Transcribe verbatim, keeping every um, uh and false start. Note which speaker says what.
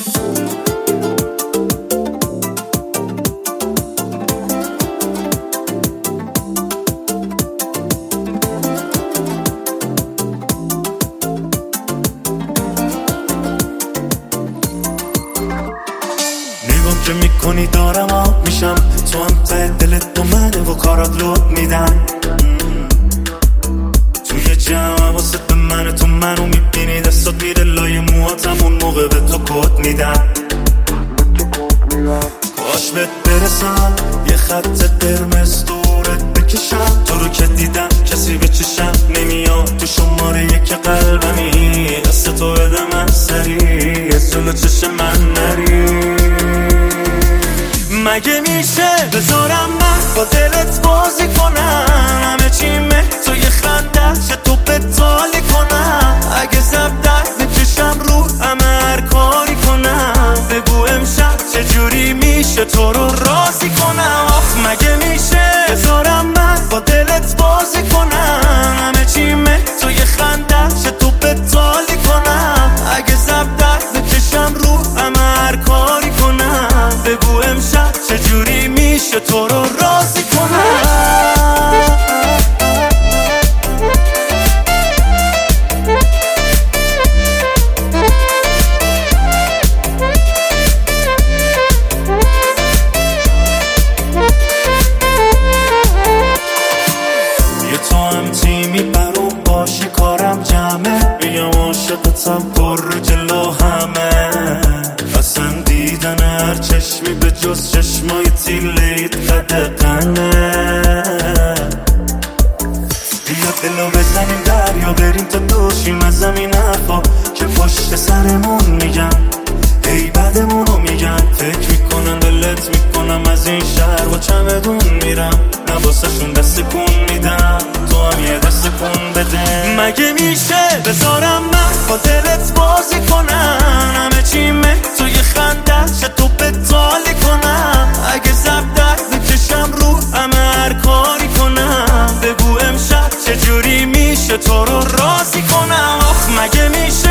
Speaker 1: که میکنی دارم آب میشم، تو هم ته دلت با منه و کارات لود میدن. توی جمع واسه به من، تو منو میبینی دستات میره لای موهاتم، اون موقع به تو کد میدن. کاش بهت برسم یه خط قرمز دورت بکشم، تو رو که دیدم کسی به چشم نمیاد، تو شماره یک قلبمی، دست تو بده من سریع، از جلو چشم من نری. مگه میشه بذارم من با دلت بازی کنم، همه چیمه تو یه خنده چه تو بتالی کنم، اگه زب درد بکشم رو همه هر کاری کنم، بگو امشب چجوری میشه تو رو راضی کنم. آخ مگه میشه بذارم من با دلت بازی کنم، همه چیمه تو یه خنده چه تو بتالی کنم، اگه زب درد بکشم رو همه هر کاری کنم، بگو امشب چجوری میشه تو رو راضی کنم. یه تو هم تیمی برام باشی کارم جمعه، بگم عاشقتم پر جلو همه، اصلا دیدن هر چشمی به جز چشمای تیلیت قدقنه. بیا دلو بزنیم دریا بریم تا دوشیم از زمین حرفا که پشت سرمون میگن، ای بدمونو میگن، فکر میکنن دلت میکنم از این شهر با چمدون میرم، نباسه شون دست کن میدم، تو هم یه دست کن بده. مگه میشه بذارم من با دلت بازی کنم، همه چیمه تو یه خنده چه تو بتالی کنم، اگه زب درد بکشم رو همه هر کاری کنم، بگو امشب چجوری میشه تو رو راضی کنم. آخ مگه میشه